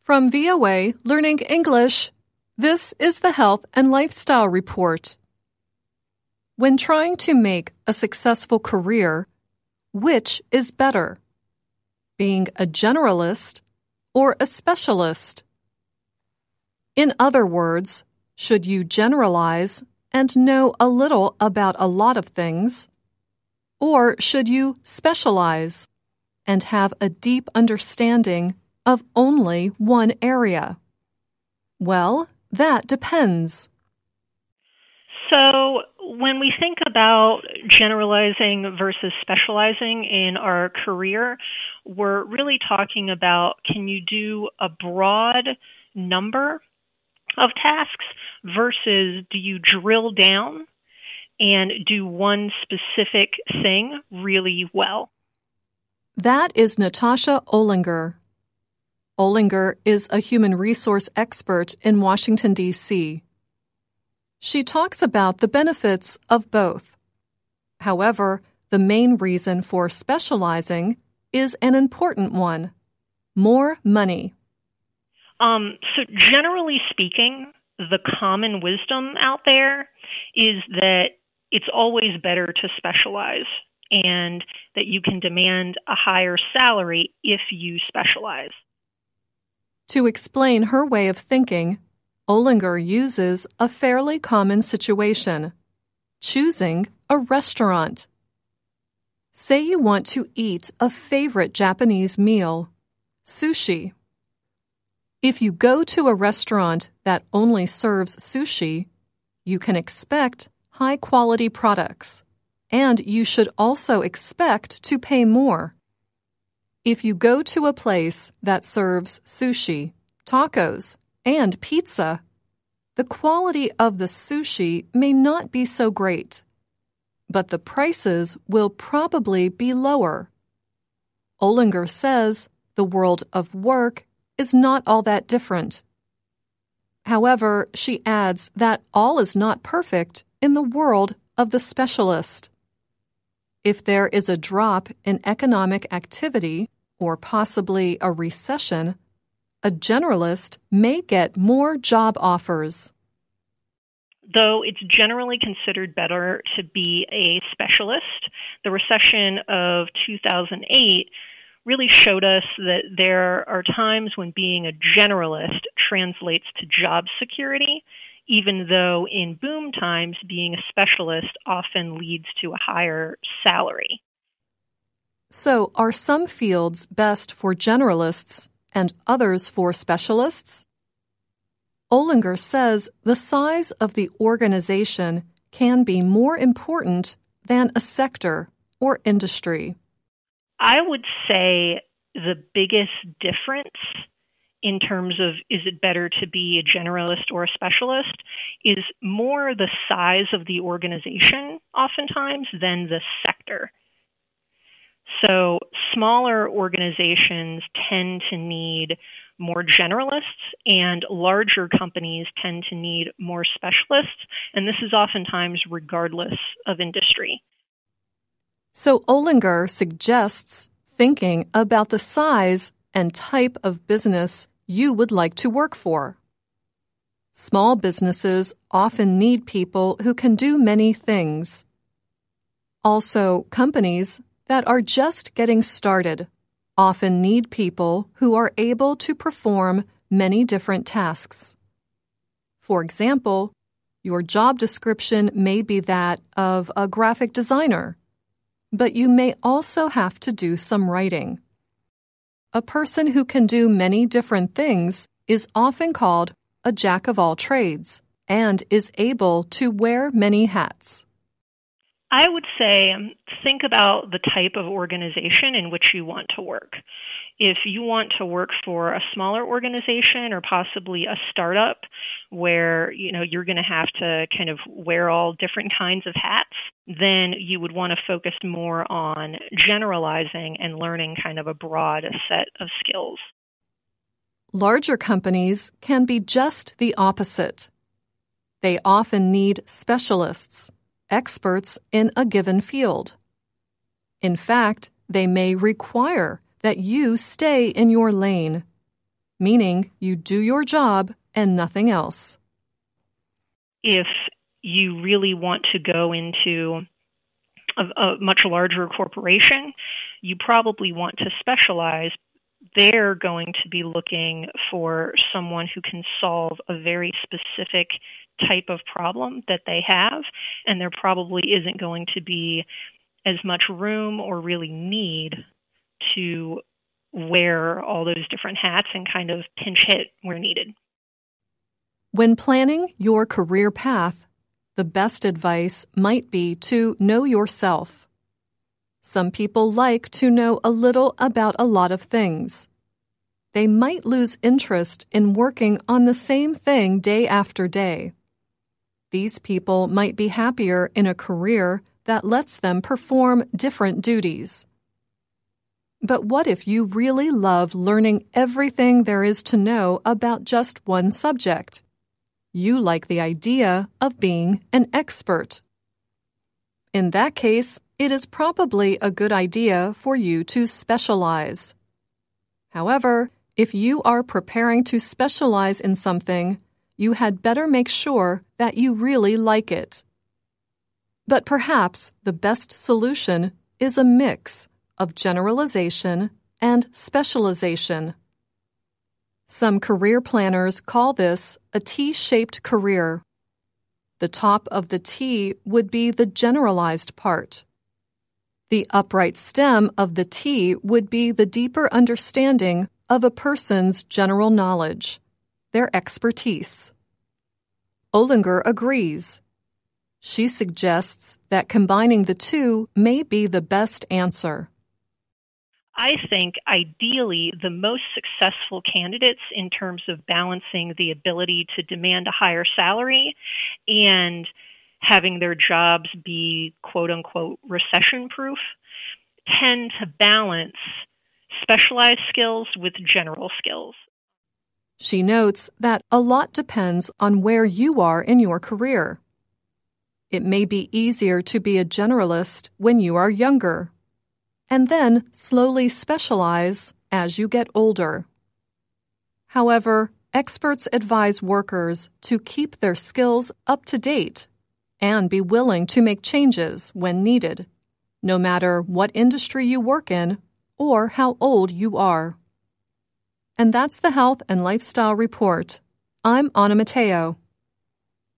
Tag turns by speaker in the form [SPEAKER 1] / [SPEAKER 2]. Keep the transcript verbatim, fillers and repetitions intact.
[SPEAKER 1] From V O A Learning English, this is the Health and Lifestyle Report. When trying to make a successful career, which is better? Being a generalist or a specialist? In other words, should you generalize and know a little about a lot of things? Or should you specialize and have a deep understanding of only one area? Well, that depends.
[SPEAKER 2] So when we think about generalizing versus specializing in our career, we're really talking about, can you do a broad number of tasks versus do you drill down and do one specific thing really well?
[SPEAKER 1] That is Natasha Olinger. Olinger is a human resource expert in Washington, D C She talks about the benefits of both. However, the main reason for specializing is an important one: more money.
[SPEAKER 2] Um, so generally speaking, the common wisdom out there is that it's always better to specialize and that you can demand a higher salary if you specialize.
[SPEAKER 1] To explain her way of thinking, Olinger uses a fairly common situation: choosing a restaurant. Say you want to eat a favorite Japanese meal, sushi. If you go to a restaurant that only serves sushi, you can expect high-quality products, and you should also expect to pay more. If you go to a place that serves sushi, tacos, and pizza, the quality of the sushi may not be so great, but the prices will probably be lower. Olinger says the world of work is not all that different. However, she adds that all is not perfect in the world of the specialist. If there is a drop in economic activity, or possibly a recession, a generalist may get more job offers.
[SPEAKER 2] Though it's generally considered better to be a specialist, the recession of two thousand eight really showed us that there are times when being a generalist translates to job security, even though in boom times, being a specialist often leads to a higher salary.
[SPEAKER 1] So, are some fields best for generalists and others for specialists? Olinger says the size of the organization can be more important than a sector or industry.
[SPEAKER 2] I would say the biggest difference in terms of is it better to be a generalist or a specialist is more the size of the organization oftentimes than the sector. So smaller organizations tend to need more generalists, and larger companies tend to need more specialists, and this is oftentimes regardless of industry.
[SPEAKER 1] So Olinger suggests thinking about the size and type of business you would like to work for. Small businesses often need people who can do many things. Also, companies that are just getting started often need people who are able to perform many different tasks. For example, your job description may be that of a graphic designer, but you may also have to do some writing. A person who can do many different things is often called a jack of all trades and is able to wear many hats.
[SPEAKER 2] I would say think about the type of organization in which you want to work. If you want to work for a smaller organization or possibly a startup where, you know, you're going to have to kind of wear all different kinds of hats, then you would want to focus more on generalizing and learning kind of a broad set of skills.
[SPEAKER 1] Larger companies can be just the opposite. They often need specialists, experts in a given field. In fact, they may require that you stay in your lane. meaning you do your job and nothing else.
[SPEAKER 2] If you really want to go into a, a much larger corporation, you probably want to specialize. They're going to be looking for someone who can solve a very specific type of problem that they have, and there probably isn't going to be as much room or really need to wear all those different hats and kind of pinch hit where needed.
[SPEAKER 1] When planning your career path, the best advice might be to know yourself. Some people like to know a little about a lot of things. They might lose interest in working on the same thing day after day. These people might be happier in a career that lets them perform different duties. But what if you really love learning everything there is to know about just one subject? You like the idea of being an expert. In that case, it is probably a good idea for you to specialize. However, if you are preparing to specialize in something, you had better make sure that you really like it. But perhaps the best solution is a mix of generalization and specialization. Some career planners call this a T-shaped career. The top of the T would be the generalized part. The upright stem of the T would be the deeper understanding of a person's general knowledge, their expertise. Olinger agrees. She suggests that combining the two may be the best answer.
[SPEAKER 2] I think ideally the most successful candidates in terms of balancing the ability to demand a higher salary and having their jobs be quote-unquote recession-proof tend to balance specialized skills with general skills.
[SPEAKER 1] She notes that a lot depends on where you are in your career. It may be easier to be a generalist when you are younger, and then slowly specialize as you get older. However, experts advise workers to keep their skills up to date and be willing to make changes when needed, no matter what industry you work in or how old you are. And that's the Health and Lifestyle Report. I'm Anna Matteo.